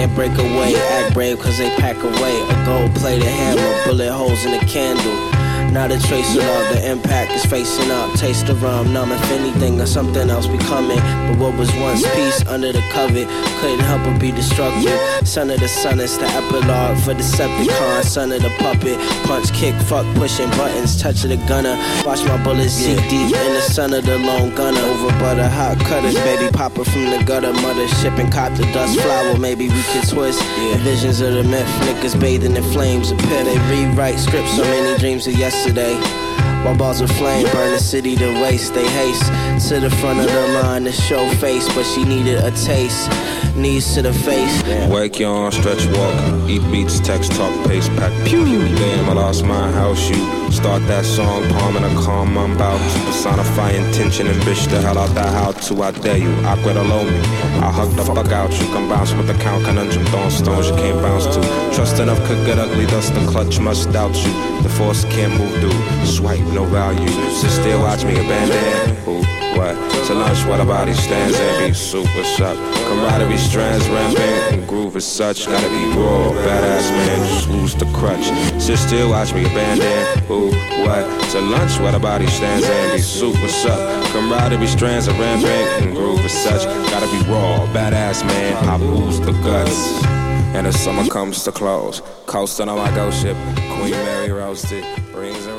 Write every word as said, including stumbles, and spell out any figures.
can't break away. Act brave cause they pack away. A gold-plated hammer, bullet holes in a candle. Not a trace of love, the impact is facing up. Taste the rum, numb if anything or something else becoming. But what was once peace under the covet couldn't help but be destructive. Son of the sun is the epilogue for Decepticon. Son of the puppet, punch, kick, fuck, pushing buttons, touch of the gunner. Watch my bullets sink deep in the sun of the lone gunner. Over butter, hot cutters, baby popper from the gutter. Mother shipping cop the dust flower, maybe we could twist. Yeah. Visions of the myth, niggas bathing in flames. A pit, they rewrite scripts, so many dreams of yesterday. While balls of flame burn the city to waste. They haste to the front of the line to show face, but she needed a taste. Knees to the face. Damn. Wake yawn, stretch, walk, eat beats, text, talk, pace, pack, pew. Damn, I lost my house. You start that song, palm in a calm. I'm about to personify intention and bitch the hell out that how to. I dare you, awkward allow me. I hug the fuck out you. Can bounce with the count conundrum, throwing stones you can't bounce to. Trust enough could get ugly, thus the clutch must doubt you. The force can't move through. Swipe, no value. Sit still, watch me abandon. Who, what? To lunch, what a body stands and be super sharp. Camaraderie strands rampant and groove as such. Gotta be raw, badass man, just lose the crutch. Sit still, watch me abandon. Who, what? To lunch, what a body stands and be super sharp. Camaraderie strands are rampant and groove as such. Gotta be raw, badass man, I lose the guts. And the summer comes to close. Coasting on my ghost ship, Queen Mary roasted, rings and